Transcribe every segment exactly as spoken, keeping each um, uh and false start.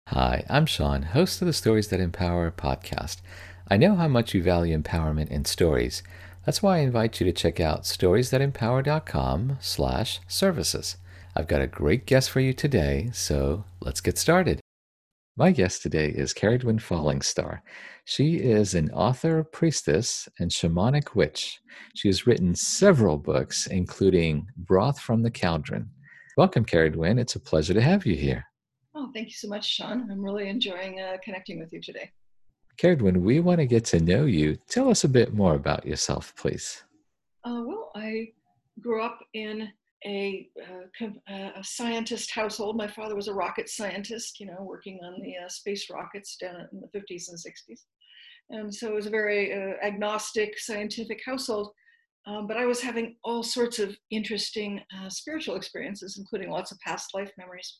Hi, I'm Sean, host of the Stories That Empower podcast. I know how much you value empowerment in stories. That's why I invite you to check out storiesthatempower.com slash services. I've got a great guest for you today, so let's get started. My guest today is Caridwen Fallingstar. She is an author, priestess, and shamanic witch. She has written several books, including Broth from the Cauldron. Welcome, Caridwen. It's a pleasure to have you here. Oh, thank you so much, Sean. I'm really enjoying uh, connecting with you today. Caridwen, we want to get to know you. Tell us a bit more about yourself, please. Uh, well, I grew up in a, uh, uh, a scientist household. My father was a rocket scientist, you know, working on the uh, space rockets down in the fifties and sixties. And so it was a very uh, agnostic, scientific household. Um, but I was having all sorts of interesting uh, spiritual experiences, including lots of past life memories.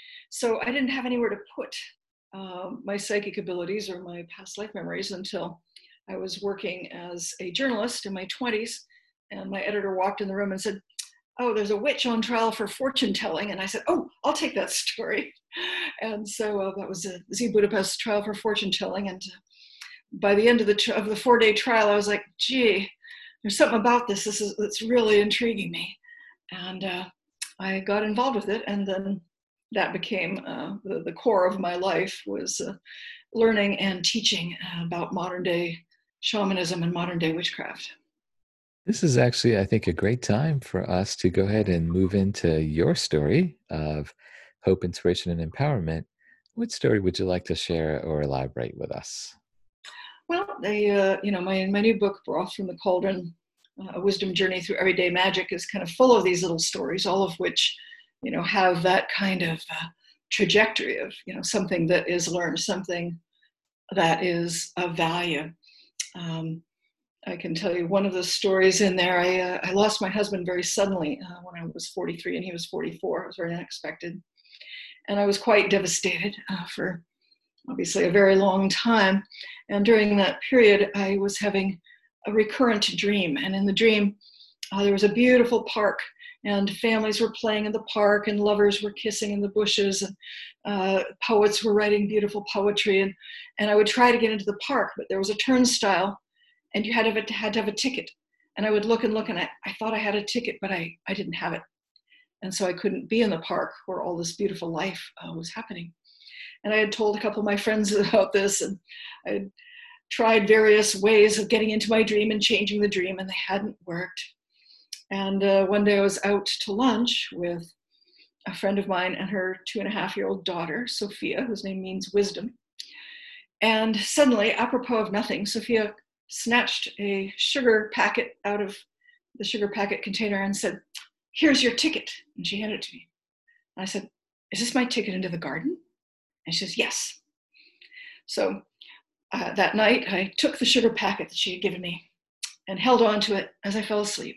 So I didn't have anywhere to put uh, my psychic abilities or my past life memories until I was working as a journalist in my twenties. And my editor walked in the room and said, "Oh, there's a witch on trial for fortune telling." And I said, "Oh, I'll take that story." And so uh, that was a Z Budapest trial for fortune telling. And uh, by the end of the, of the four day trial, I was like, gee, there's something about this. This is, it's really intriguing me. And uh, I got involved with it. And then that became uh, the, the core of my life was uh, learning and teaching about modern day shamanism and modern day witchcraft. This is actually, I think, a great time for us to go ahead and move into your story of hope, inspiration, and empowerment. What story would you like to share or elaborate with us? Well, they, uh, you know, my, my new book, Broth from the Cauldron, uh, A Wisdom Journey Through Everyday Magic, is kind of full of these little stories, all of which, you know, have that kind of uh, trajectory of, you know, something that is learned, something that is of value. Um, I can tell you one of the stories in there. I, uh, I lost my husband very suddenly uh, when I was forty-three and he was forty-four. It was very unexpected. And I was quite devastated uh, for obviously a very long time. And during that period, I was having a recurrent dream. And in the dream, uh, there was a beautiful park, and families were playing in the park, and lovers were kissing in the bushes, and uh, poets were writing beautiful poetry. And, and I would try to get into the park, but there was a turnstile, and you had to have, had to have a ticket. And I would look and look, and I, I thought I had a ticket, but I, I didn't have it. And so I couldn't be in the park where all this beautiful life uh, was happening. And I had told a couple of my friends about this, and I had tried various ways of getting into my dream and changing the dream, and they hadn't worked. And uh, one day I was out to lunch with a friend of mine and her two and a half year old daughter, Sophia, whose name means wisdom. And suddenly, apropos of nothing, Sophia snatched a sugar packet out of the sugar packet container and said, "Here's your ticket." And she handed it to me. And I said, "Is this my ticket into the garden?" And she says, "Yes." So uh, that night, I took the sugar packet that she had given me and held on to it as I fell asleep.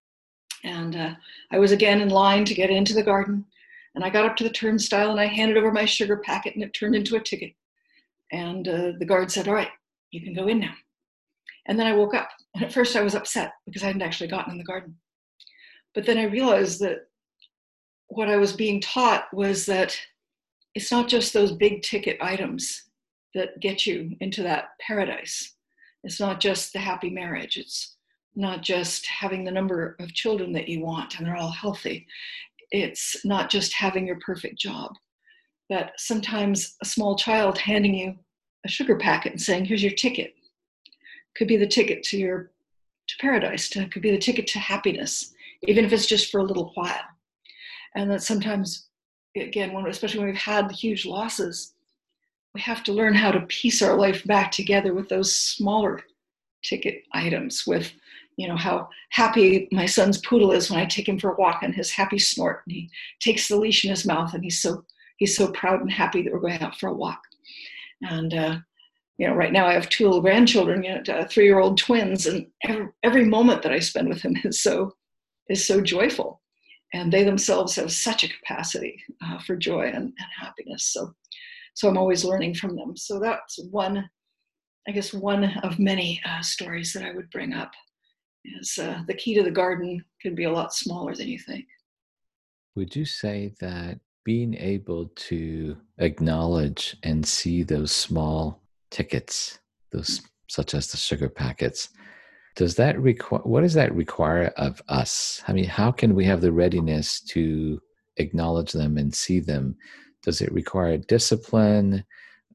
And uh, I was again in line to get into the garden. And I got up to the turnstile and I handed over my sugar packet, and it turned into a ticket. And uh, the guard said, "All right, you can go in now." And then I woke up. And at first I was upset because I hadn't actually gotten in the garden. But then I realized that what I was being taught was that it's not just those big ticket items that get you into that paradise. It's not just the happy marriage. It's not just having the number of children that you want and they're all healthy. It's not just having your perfect job. But sometimes a small child handing you a sugar packet and saying, "Here's your ticket," could be the ticket to your to paradise, to, could be the ticket to happiness, even if it's just for a little while. And that sometimes, again, when, especially when we've had huge losses, we have to learn how to piece our life back together with those smaller ticket items, with, you know, how happy my son's poodle is when I take him for a walk, and his happy snort, and he takes the leash in his mouth, and he's so he's so proud and happy that we're going out for a walk. And uh, you know, right now I have two little grandchildren, you know, uh, three-year-old twins, and every, every moment that I spend with them is so is so joyful. And they themselves have such a capacity uh, for joy and, and happiness. So, so I'm always learning from them. So that's one, I guess, one of many uh, stories that I would bring up. Is uh, the key to the garden can be a lot smaller than you think. Would you say that being able to acknowledge and see those small tickets, those such as the sugar packets, does that require, what does that require of us? I mean, how can we have the readiness to acknowledge them and see them? Does it require discipline?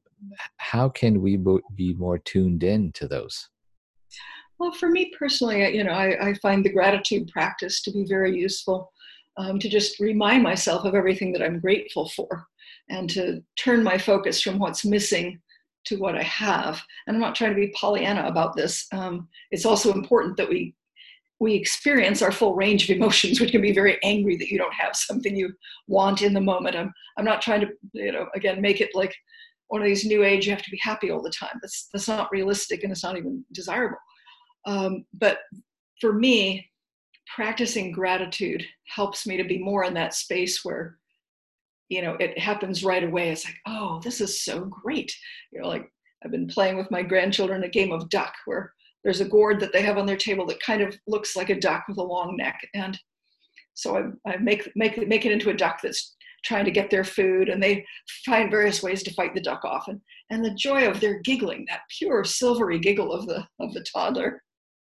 How can we bo- be more tuned in to those? Well, for me personally, you know, I, I find the gratitude practice to be very useful, um, to just remind myself of everything that I'm grateful for and to turn my focus from what's missing to what I have. And I'm not trying to be Pollyanna about this. Um, it's also important that we we experience our full range of emotions, which can be very angry that you don't have something you want in the moment. I'm I'm not trying to, you know, again, make it like one of these new age, you have to be happy all the time. That's that's not realistic and it's not even desirable. Um, but for me, practicing gratitude helps me to be more in that space where, you know, it happens right away. It's like, oh, this is so great. You know, like I've been playing with my grandchildren a game of duck where there's a gourd that they have on their table that kind of looks like a duck with a long neck. And so I, I make, make, make it into a duck that's trying to get their food, and they find various ways to fight the duck off. And, and the joy of their giggling, that pure silvery giggle of the, of the toddler,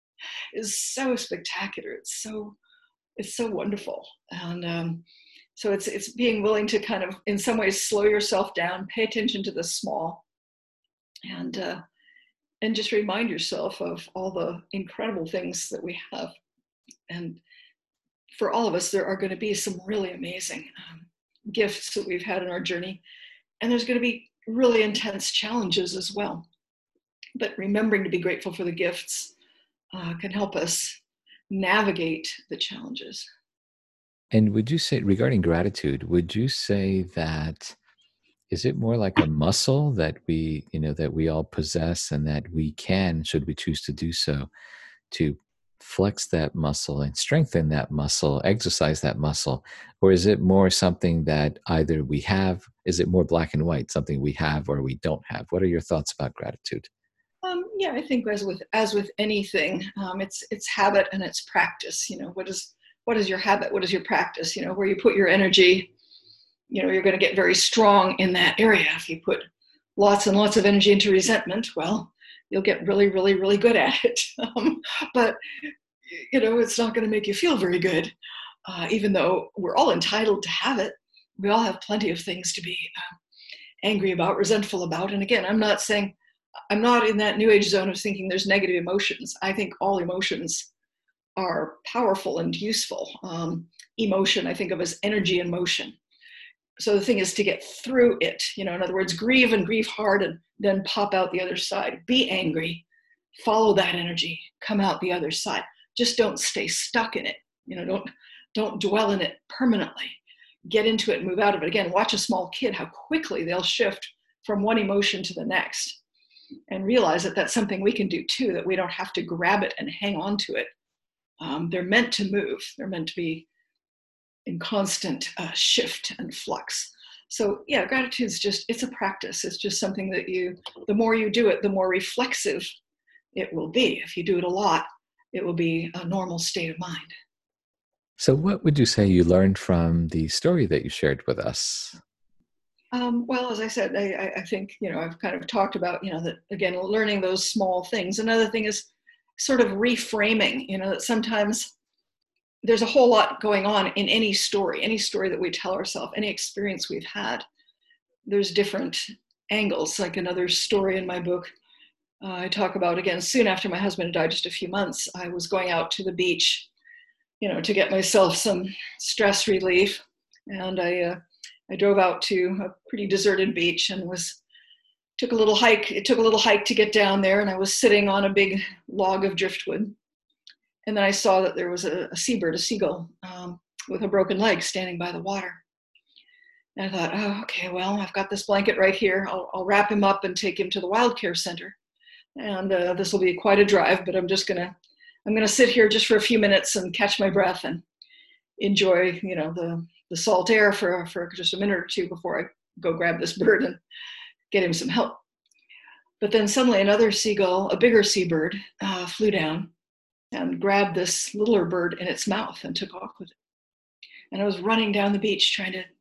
is so spectacular. It's so it's so wonderful, and um, so it's it's being willing to kind of, in some ways, slow yourself down, pay attention to the small, and uh, and just remind yourself of all the incredible things that we have. And for all of us, there are going to be some really amazing um, gifts that we've had in our journey, and there's going to be really intense challenges as well. But remembering to be grateful for the gifts uh, can help us navigate the challenges. And would you say, regarding gratitude, would you say that is it more like a muscle that we, you know, that we all possess and that we can, should we choose to do so, to flex that muscle and strengthen that muscle, exercise that muscle? Or is it more something that either we have, is it more black and white, something we have or we don't have? What are your thoughts about gratitude? Um, yeah, I think as with as with anything, um, it's it's habit and it's practice. You know, what is what is your habit? What is your practice? You know, where you put your energy, you know, you're going to get very strong in that area. If you put lots and lots of energy into resentment, well, you'll get really, really, really good at it. Um, but you know, it's not going to make you feel very good, uh, even though we're all entitled to have it. We all have plenty of things to be uh, angry about, resentful about. And again, I'm not saying, I'm not in that new age zone of thinking there's negative emotions. I think all emotions are powerful and useful. Um, emotion, I think of as energy and motion. So the thing is to get through it. You know, in other words, grieve and grieve hard and then pop out the other side. Be angry, follow that energy, come out the other side. Just don't stay stuck in it. You know, don't don't dwell in it permanently. Get into it, move out of it. Again, watch a small kid, how quickly they'll shift from one emotion to the next, and realize that that's something we can do too, that we don't have to grab it and hang on to it. Um, they're meant to move. They're meant to be in constant uh, shift and flux. So yeah, gratitude is just, it's a practice. It's just something that you, the more you do it, the more reflexive it will be. If you do it a lot, it will be a normal state of mind. So, what would you say you learned from the story that you shared with us? Um, well, as I said, I, I think, you know, I've kind of talked about, you know, that again, learning those small things. Another thing is sort of reframing, you know, that sometimes there's a whole lot going on in any story, any story that we tell ourselves, any experience we've had. There's different angles. Like another story in my book, uh, I talk about, again, soon after my husband had died, just a few months, I was going out to the beach, you know, to get myself some stress relief. And I, uh, I drove out to a pretty deserted beach and was, took a little hike. It took a little hike to get down there. And I was sitting on a big log of driftwood. And then I saw that there was a, a seabird, a seagull, um, with a broken leg standing by the water. And I thought, oh, okay, well, I've got this blanket right here. I'll, I'll wrap him up and take him to the wild care center. And uh, this will be quite a drive, but I'm just gonna, I'm gonna sit here just for a few minutes and catch my breath and enjoy, you know, the, the salt air for, for just a minute or two before I go grab this bird and get him some help. But then suddenly another seagull, a bigger seabird, uh, flew down and grabbed this littler bird in its mouth and took off with it. And I was running down the beach trying to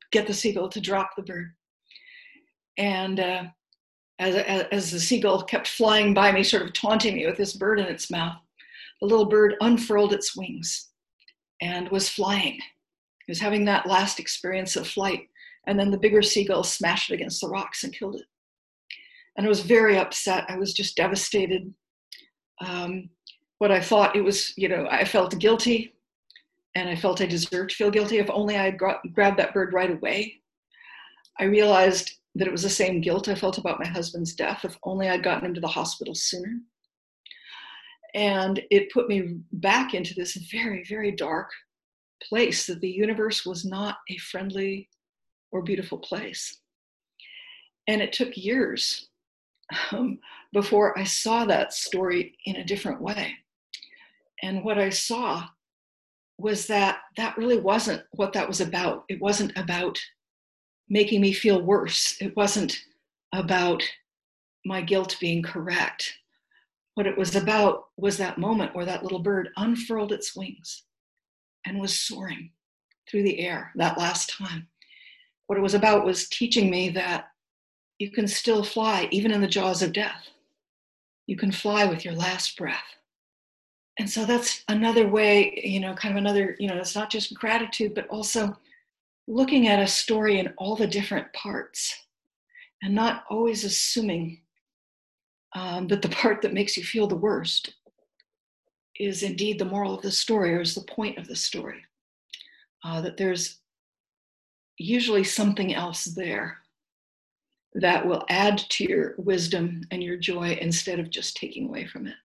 get the seagull to drop the bird. And uh, as, as, as the seagull kept flying by me, sort of taunting me with this bird in its mouth, the little bird unfurled its wings and was flying. It was having that last experience of flight. And then the bigger seagull smashed it against the rocks and killed it. And I was very upset. I was just devastated. Um, what I thought it was, you know, I felt guilty, and I felt I deserved to feel guilty. If only I had gra- grabbed that bird right away. I realized that it was the same guilt I felt about my husband's death. If only I'd gotten him to the hospital sooner. And it put me back into this very, very dark place, that the universe was not a friendly or beautiful place. And it took years um, before I saw that story in a different way. And what I saw was that that really wasn't what that was about. It wasn't about making me feel worse. It wasn't about my guilt being correct. What it was about was that moment where that little bird unfurled its wings and was soaring through the air that last time. What it was about was teaching me that you can still fly even in the jaws of death. You can fly with your last breath. And so that's another way, you know, kind of another, you know, it's not just gratitude, but also looking at a story in all the different parts and not always assuming um, that the part that makes you feel the worst is indeed the moral of the story or is the point of the story. Uh, that there's usually something else there that will add to your wisdom and your joy instead of just taking away from it.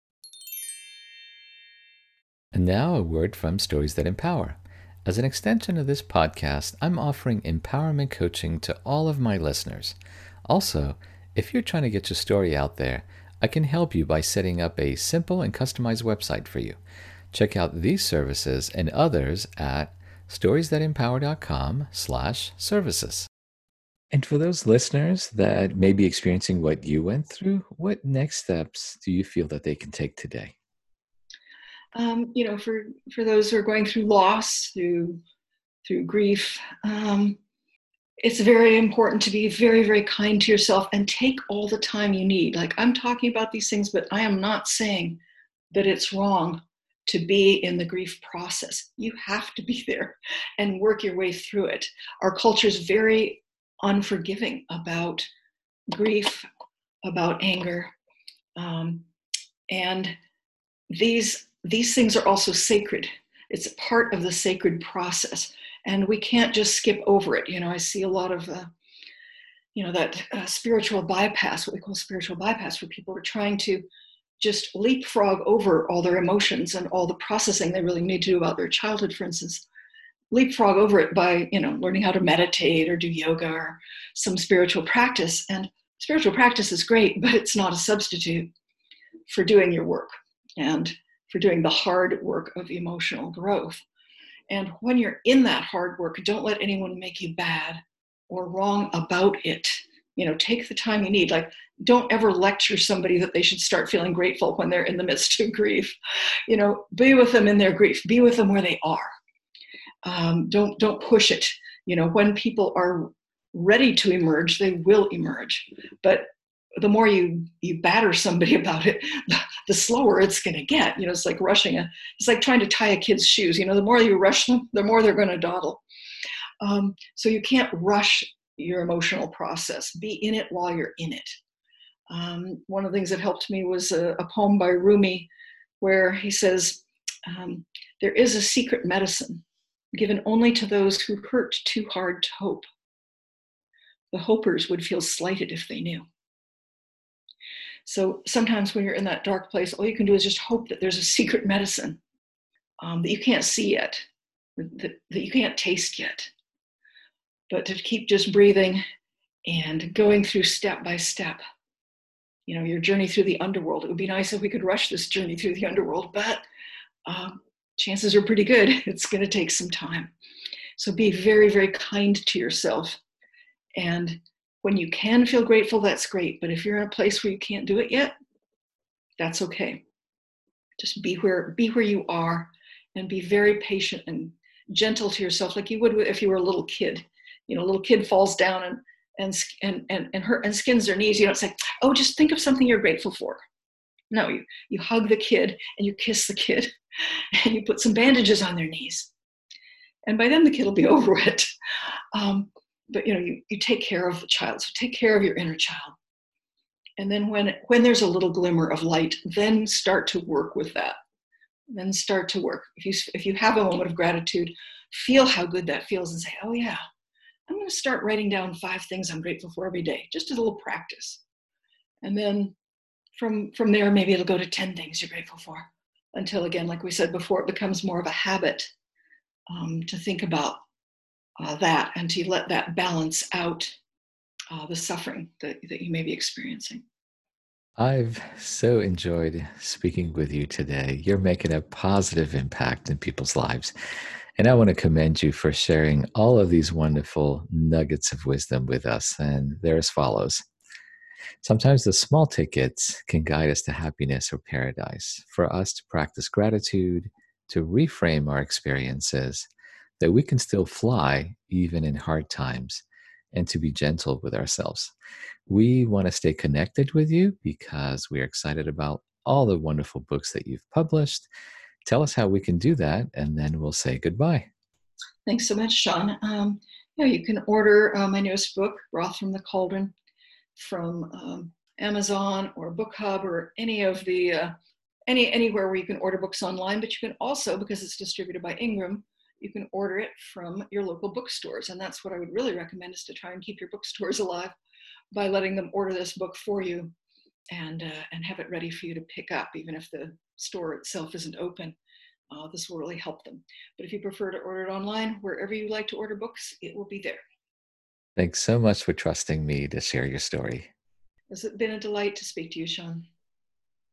And now a word from Stories That Empower. As an extension of this podcast, I'm offering empowerment coaching to all of my listeners. Also, if you're trying to get your story out there, I can help you by setting up a simple and customized website for you. Check out these services and others at storiesthatempower.com slash services. And for those listeners that may be experiencing what you went through, what next steps do you feel that they can take today? Um, you know, for, for those who are going through loss, through, through grief, um, it's very important to be very, very kind to yourself and take all the time you need. Like, I'm talking about these things, but I am not saying that it's wrong to be in the grief process. You have to be there and work your way through it. Our culture is very unforgiving about grief, about anger. Um, and these, these things are also sacred. It's part of the sacred process. And we can't just skip over it. You know, I see a lot of, uh, you know, that uh, spiritual bypass, what we call spiritual bypass, where people are trying to just leapfrog over all their emotions and all the processing they really need to do about their childhood, for instance. Leapfrog over it by, you know, learning how to meditate or do yoga or some spiritual practice. And spiritual practice is great, but it's not a substitute for doing your work and for doing the hard work of emotional growth. And when you're in that hard work, don't let anyone make you bad or wrong about it. You know, take the time you need. Like, don't ever lecture somebody that they should start feeling grateful when they're in the midst of grief. You know, be with them in their grief. Be with them where they are. Um, don't don't push it. You know, when people are ready to emerge, they will emerge. But the more you you batter somebody about it, the slower it's going to get. You know, it's like rushing a. It's like trying to tie a kid's shoes. You know, the more you rush them, the more they're going to dawdle. Um, so you can't rush your emotional process. Be in it while you're in it. Um, one of the things that helped me was a, a poem by Rumi, where he says, um, "There is a secret medicine given only to those who hurt too hard to hope. The hopers would feel slighted if they knew." So sometimes when you're in that dark place, all you can do is just hope that there's a secret medicine um, that you can't see yet, that, that you can't taste yet. But to keep just breathing and going through step by step, you know, your journey through the underworld. It would be nice if we could rush this journey through the underworld, but um, chances are pretty good it's going to take some time. So be very, very kind to yourself. And when you can feel grateful, that's great. But if you're in a place where you can't do it yet, that's okay. Just be where, be where you are and be very patient and gentle to yourself, like you would if you were a little kid. you know, a little kid falls down and and and and and, hurt, and skins their knees, you don't say, "Oh, just think of something you're grateful for." No, you you hug the kid and you kiss the kid, and you put some bandages on their knees, and by then the kid will be over it. Um, but you know, you you take care of the child, so take care of your inner child, and then when when there's a little glimmer of light, then start to work with that. Then start to work. If you if you have a moment of gratitude, feel how good that feels, and say, "Oh yeah, I'm going to start writing down five things I'm grateful for every day," just a little practice. And then from from there, maybe it'll go to ten things you're grateful for, until, again, like we said before, it becomes more of a habit, um, to think about uh, that, and to let that balance out uh, the suffering that, that you may be experiencing. I've so enjoyed speaking with you today. You're making a positive impact in people's lives. And I want to commend you for sharing all of these wonderful nuggets of wisdom with us. And they're as follows. Sometimes the small tickets can guide us to happiness or paradise. For us to practice gratitude, to reframe our experiences, that we can still fly even in hard times, and to be gentle with ourselves. We want to stay connected with you because we're excited about all the wonderful books that you've published. Tell us how we can do that, and then we'll say goodbye. Thanks so much, Sean. Um, yeah, you can order uh, my newest book, Broth from the Cauldron, from um, Amazon or Book Hub or any of the uh, any anywhere where you can order books online. But you can also, because it's distributed by Ingram, you can order it from your local bookstores. And that's what I would really recommend, is to try and keep your bookstores alive by letting them order this book for you, and uh, and have it ready for you to pick up, even if the store itself isn't open. Uh, this will really help them. But if you prefer to order it online, wherever you like to order books, it will be there. Thanks so much for trusting me to share your story. It's been a delight to speak to you, Sean.